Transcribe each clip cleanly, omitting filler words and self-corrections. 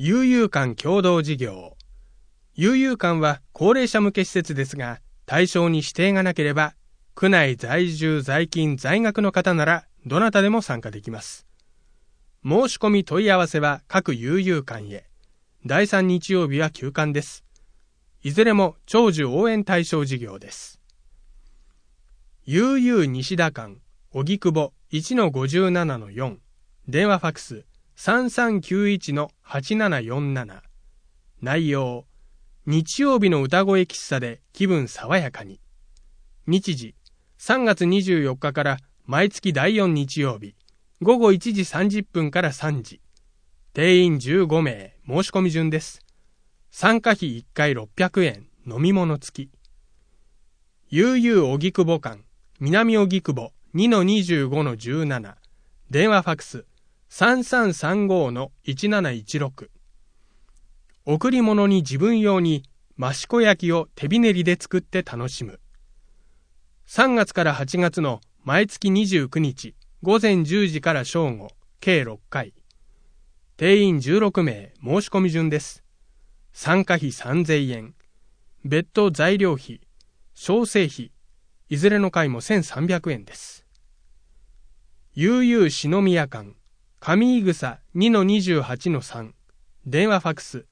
悠々館共同事業。悠々館は高齢者向け施設ですが、対象に指定がなければ、区内在住在勤在学の方ならどなたでも参加できます。申し込み問い合わせは各悠々館へ。第3日曜日は休館です。いずれも長寿応援対象事業です。悠々西田館、荻窪 1-57-4、電話ファックス 3391-8747。内容、日曜日の歌声喫茶で気分爽やかに。日時、3月24日から毎月第4日曜日、午後1時30分から3時。定員15名、申し込み順です。参加費1回600円、飲み物付き。悠々荻窪館、南荻窪 2-25-17、電話ファックス 3335-1716。贈り物に自分用に益子焼を手びねりで作って楽しむ。3月から8月の毎月29日午前10時から正午、計6回。定員16名、申し込み順です。参加費3000円。別途材料費、小生費、いずれの回も1300円です。悠々篠宮館、上井草 2-28-3、電話ファックス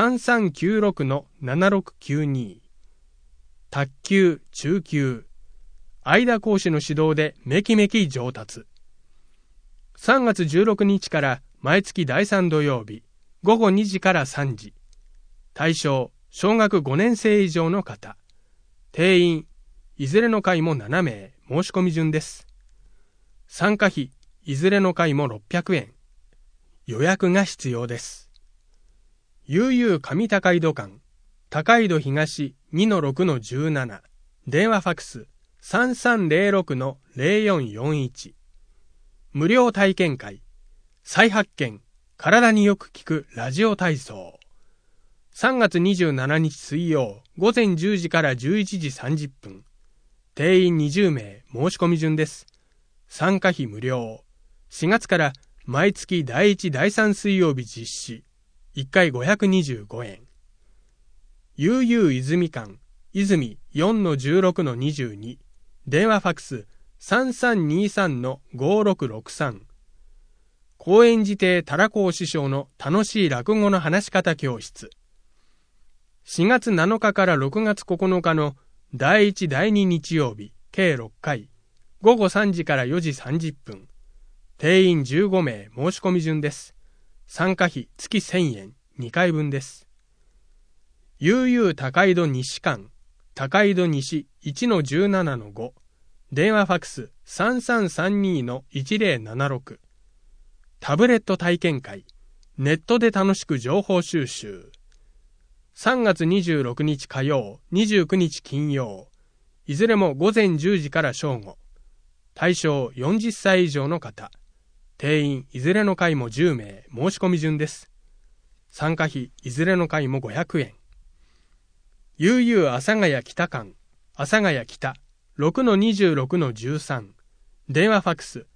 3396-7692。卓球、中級、相田講師の指導でめきめき上達。3月16日から毎月第3土曜日、午後2時から3時。対象、小学5年生以上の方。定員、いずれの回も7名、申し込み順です。参加費、いずれの回も600円。予約が必要です。悠々上高井戸館、高井戸東 2-6-17、電話ファックス 3306-0441。無料体験会、再発見、体によく効くラジオ体操。3月27日水曜、午前10時から11時30分。定員20名、申し込み順です。参加費無料。4月から毎月第1、第3水曜日実施。1回525円。悠々泉館、泉 4-16-22。電話ファックス 3323-5663。高円寺亭たらこ師匠の楽しい落語の話し方教室。4月7日から6月9日の第1、第2日曜日、計6回。午後3時から4時30分。定員15名、申し込み順です。参加費月1000円、2回分です。悠々高井戸西館、高井戸西 1-17-5。電話ファックス 3332-1076。タブレット体験会、ネットで楽しく情報収集。3月26日火曜、29日金曜。いずれも午前10時から正午。対象40歳以上の方。定員いずれの回も10名、申し込み順です。参加費いずれの回も500円。悠々阿佐ヶ谷北館、阿佐ヶ谷北 6-26-13。電話ファックス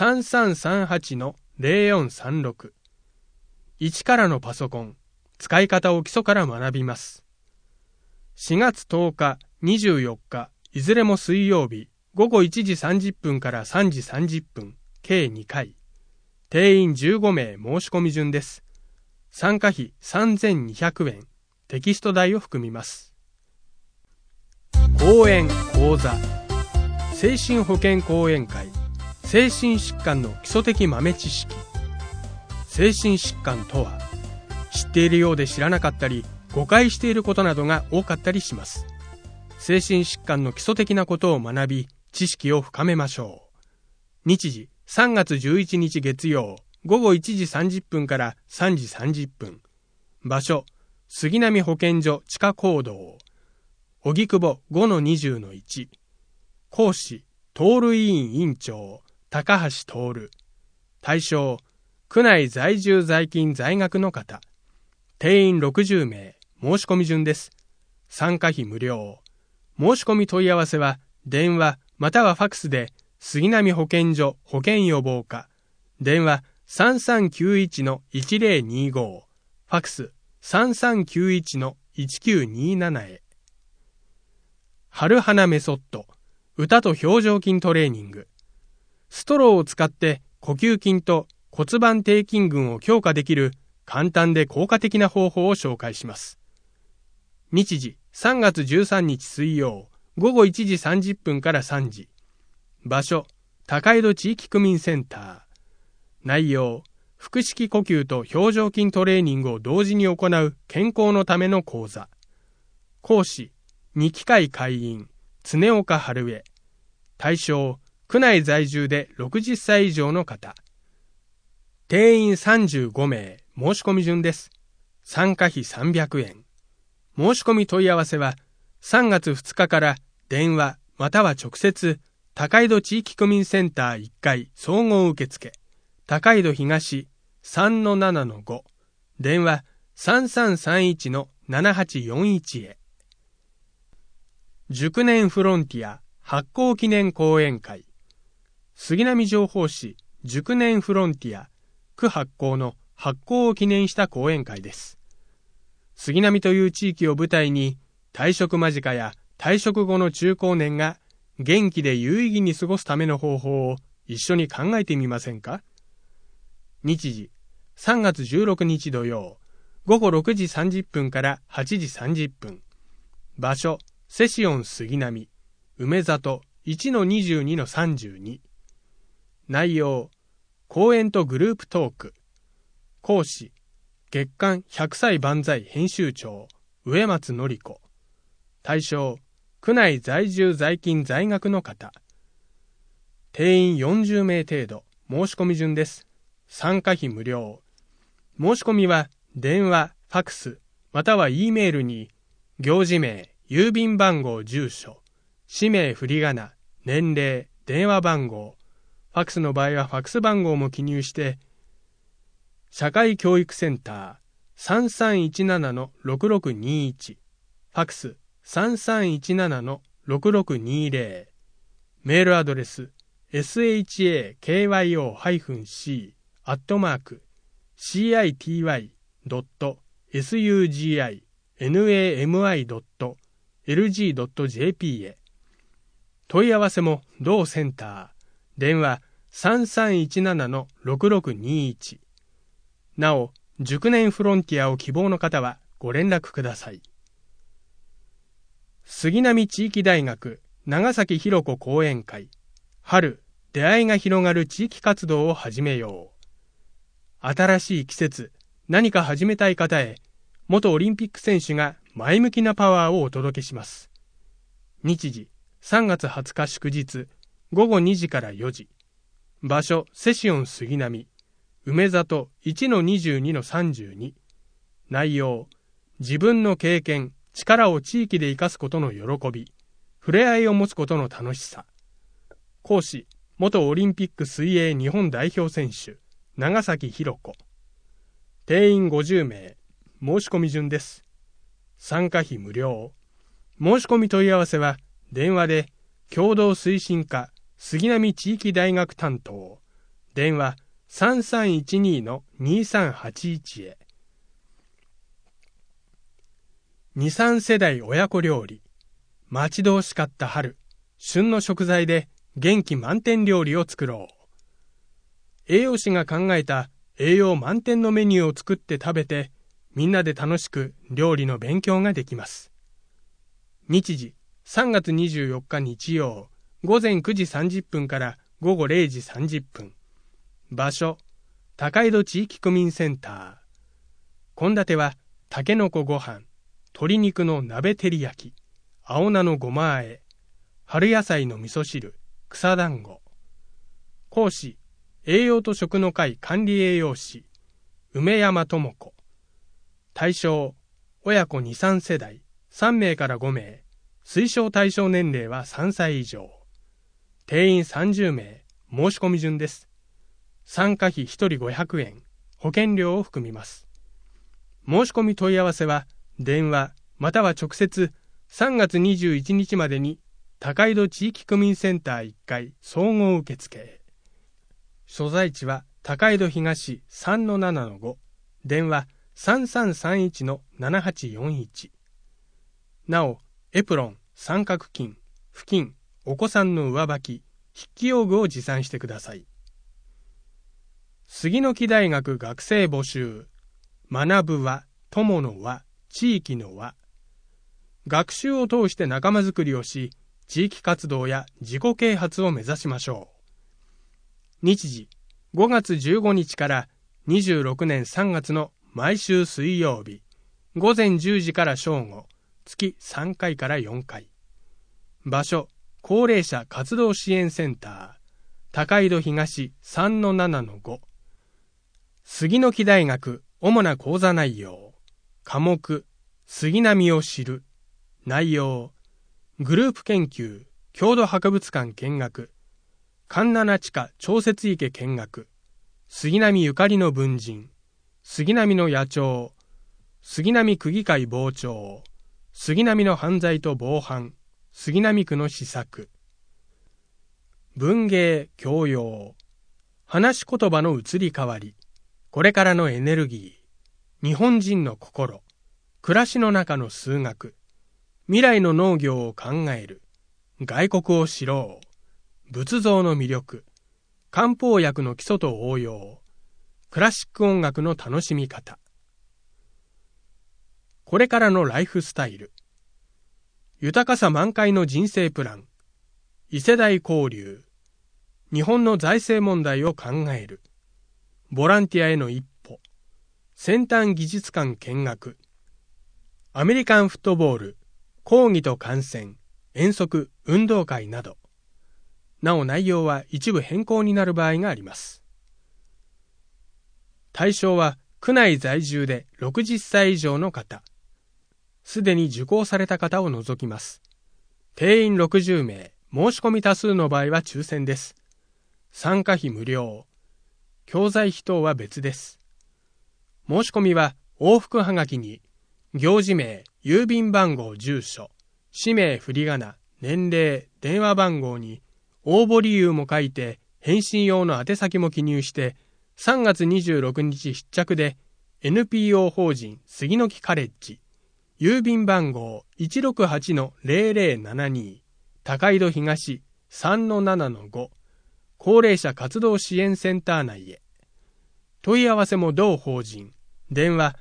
3338-0436。一からのパソコン、使い方を基礎から学びます。4月10日、24日、いずれも水曜日、午後1時30分から3時30分、計2回。定員15名、申し込み順です。参加費3200円、テキスト代を含みます。講演・講座、精神保健講演会、精神疾患の基礎的豆知識。精神疾患とは、知っているようで知らなかったり、誤解していることなどが多かったりします。精神疾患の基礎的なことを学び、知識を深めましょう。日時、3月11日月曜、午後1時30分から3時30分。場所、杉並保健所地下講堂。荻窪 5-20-1。講師、徹委員委員長、高橋徹。対象、区内在住在勤在学の方。定員60名、申し込み順です。参加費無料。申し込み問い合わせは、電話またはファックスで、杉並保健所保健予防課。電話 3391-1025。フファクス 3391-1927 へ。春花メソッド、歌と表情筋トレーニング。ストローを使って呼吸筋と骨盤底筋群を強化できる簡単で効果的な方法を紹介します。日時3月13日水曜午後1時30分から3時。場所、高井戸地域区民センター。内容、腹式呼吸と表情筋トレーニングを同時に行う健康のための講座。講師、二機会会員、常岡春江。対象、区内在住で60歳以上の方。定員35名、申し込み順です。参加費300円。申し込み問い合わせは、3月2日から電話または直接、高井戸地域区民センター1階総合受付、高井戸東 3-7-5、電話 3331-7841 へ。熟年フロンティア発行記念講演会。杉並情報誌熟年フロンティア区発行の発行を記念した講演会です。杉並という地域を舞台に退職間近や退職後の中高年が元気で有意義に過ごすための方法を一緒に考えてみませんか？日時3月16日土曜午後6時30分から8時30分。場所セシオン杉並梅里 1-22-32。内容、講演とグループトーク。講師、月刊100歳万歳編集長植松典子。対象、区内在住在勤在学の方。定員40名程度。申し込み順です。参加費無料。申し込みは電話、ファクスまたは E メールに行事名、郵便番号、住所、氏名、振り仮名、年齢、電話番号、ファクスの場合はファクス番号も記入して、社会教育センター 3317-6621、ファクス 3317-6620、メールアドレス shako-city.suginami.lg.jp へ。問い合わせも同センター、電話 3317-6621。なお、熟年フロンティアを希望の方はご連絡ください。杉並地域大学長崎ひろ子講演会。春、出会いが広がる地域活動を始めよう。新しい季節、何か始めたい方へ、元オリンピック選手が前向きなパワーをお届けします。日時、3月20日祝日、午後2時から4時。場所、セシオン杉並、梅里 1-22-32。内容、自分の経験、力を地域で生かすことの喜び、触れ合いを持つことの楽しさ。講師、元オリンピック水泳日本代表選手、長崎ひろ子。定員50名、申し込み順です。参加費無料。申し込み問い合わせは、電話で、共同推進課、杉並地域大学担当、電話 3312-2381 へ。2、3世代親子料理。待ち遠しかった春、旬の食材で元気満点料理を作ろう。栄養士が考えた栄養満点のメニューを作って食べて、みんなで楽しく料理の勉強ができます。日時、3月24日日曜、午前9時30分から午後0時30分。場所、高井戸地域区民センター。献立は、たけのこご飯、鶏肉の鍋照り焼き、青菜のごま和え、春野菜の味噌汁、草団子。講師、栄養と食の会管理栄養士、梅山智子。対象、親子2、3世代、3名から5名。推奨対象年齢は3歳以上。定員30名、申し込み順です。参加費1人500円、保険料を含みます。申し込み問い合わせは、電話、または直接、3月21日までに、高井戸地域区民センター1階総合受付。所在地は、高井戸東 3-7-5、電話 3331-7841。なお、エプロン、三角巾、布巾、お子さんの上履き、筆記用具を持参してください。杉の木大学学生募集。学ぶは、友の輪、地域の輪。学習を通して仲間づくりをし、地域活動や自己啓発を目指しましょう。日時、5月15日から26年3月の毎週水曜日、午前10時から正午、月3回から4回。場所、高齢者活動支援センター、高井戸東 3-7-5。杉の木大学主な講座内容。科目、杉並を知る。内容、グループ研究、郷土博物館見学、環七地下調節池見学、杉並ゆかりの文人、杉並の野鳥、杉並区議会傍聴、杉並の犯罪と防犯、杉並区の施策。文芸、教養、話し言葉の移り変わり、これからのエネルギー、日本人の心、暮らしの中の数学、未来の農業を考える、外国を知ろう、仏像の魅力、漢方薬の基礎と応用、クラシック音楽の楽しみ方。これからのライフスタイル、豊かさ満開の人生プラン、異世代交流、日本の財政問題を考える、ボランティアへの一歩、先端技術館見学、アメリカンフットボール、講義と観戦、遠足、運動会など。なお内容は一部変更になる場合があります。対象は区内在住で60歳以上の方、すでに受講された方を除きます。定員60名、申し込み多数の場合は抽選です。参加費無料。教材費等は別です。申し込みは往復はがきに、行事名、郵便番号、住所、氏名、振り仮名、年齢、電話番号に応募理由も書いて返信用の宛先も記入して3月26日必着で NPO 法人杉の木カレッジ郵便番号 168-0072 高井戸東 3-7-5 高齢者活動支援センター内へ。問い合わせも同法人。電話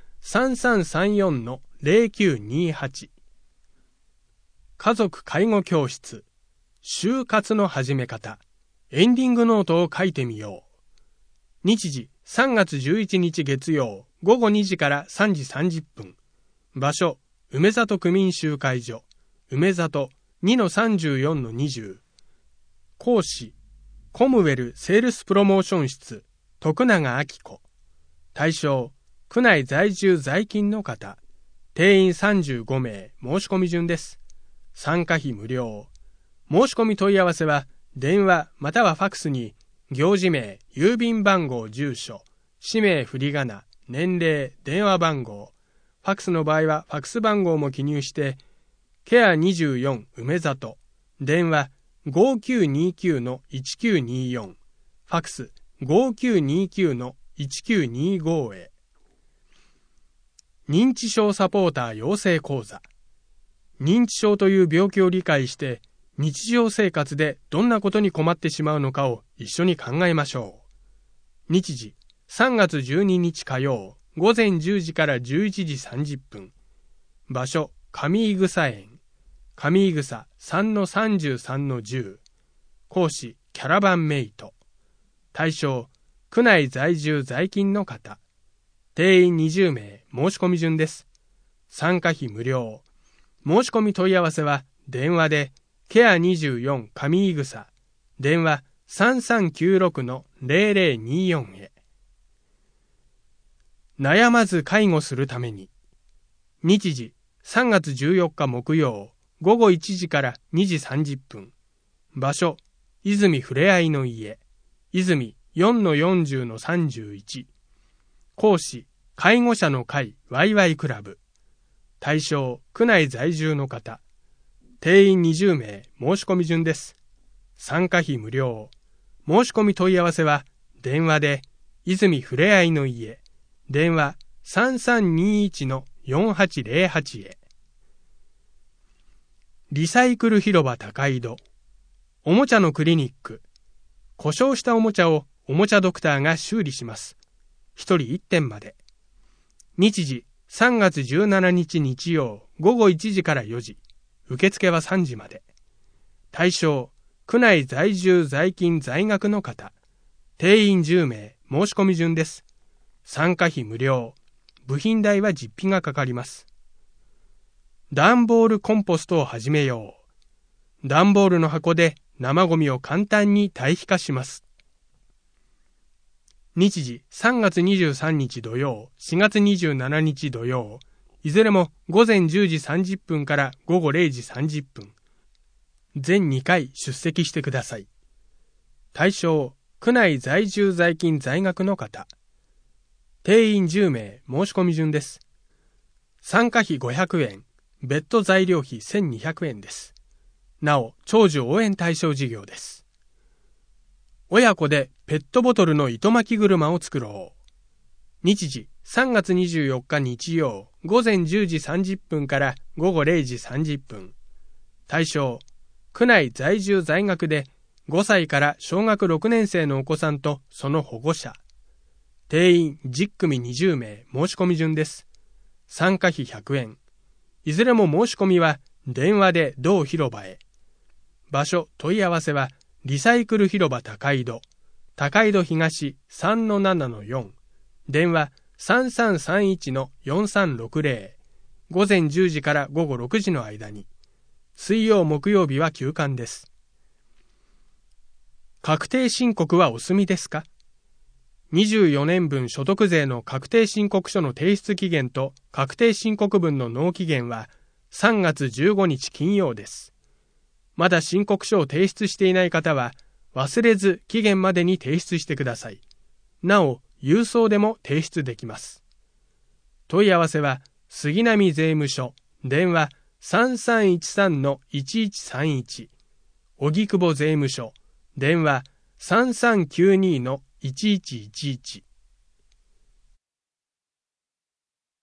3334-0928。家族介護教室。就活の始め方。エンディングノートを書いてみよう。日時3月11日月曜午後2時から3時30分。場所、梅里区民集会所。梅里 2-34-20。講師、コムウェルセールスプロモーション室。徳永明子。対象、区内在住在勤の方。定員35名、申し込み順です。参加費無料。申し込み問い合わせは、電話またはファクスに、行事名、郵便番号、住所、氏名、振り仮名、年齢、電話番号。ファクスの場合は、ファクス番号も記入して、ケア24梅里。電話 5929-1924。ファクス 5929-1925 へ。認知症サポーター養成講座。認知症という病気を理解して日常生活でどんなことに困ってしまうのかを一緒に考えましょう。日時3月12日火曜午前10時から11時30分。場所上井草園。上井草 3-33-10。講師キャラバンメイト。対象区内在住在勤の方。定員20名、申し込み順です。参加費無料。申し込み問い合わせは電話でケア24上井草。電話 3396-0024 へ。悩まず介護するために。日時3月14日木曜午後1時から2時30分。場所泉ふれあいの家。泉 4-40-31。講師介護者の会ワイワイクラブ。対象区内在住の方。定員20名、申し込み順です。参加費無料。申し込み問い合わせは電話で泉ふれあいの家。電話 3321-4808へ。リサイクル広場高井戸。おもちゃのクリニック。故障したおもちゃをおもちゃドクターが修理します。一人1点まで。日時3月17日日曜午後1時から4時。受付は3時まで。対象、区内在住在勤在学の方。定員10名、申し込み順です。参加費無料。部品代は実費がかかります。段ボールコンポストを始めよう。段ボールの箱で生ゴミを簡単に堆肥化します。日時3月23日土曜、4月27日土曜、いずれも午前10時30分から午後0時30分。全2回出席してください。対象、区内在住在勤在学の方。定員10名、申し込み順です。参加費500円、別途材料費1200円です。なお、長寿応援対象事業です。親子でペットボトルの糸巻き車を作ろう。日時、3月24日日曜、午前10時30分から午後0時30分。対象、区内在住在学で5歳から小学6年生のお子さんとその保護者。定員10組20名、申し込み順です。参加費100円。いずれも申し込みは電話で同広場へ。場所、問い合わせはリサイクル広場高井戸、高井戸東 3-7-4、電話 3331-4360、午前10時から午後6時の間に。水曜木曜日は休館です。確定申告はお済みですか？24年分所得税の確定申告書の提出期限と確定申告分の納期限は3月15日金曜です。まだ申告書を提出していない方は忘れず期限までに提出してください。なお、郵送でも提出できます。問い合わせは杉並税務署、電話 3313-1131、荻窪税務署、電話 3392-1111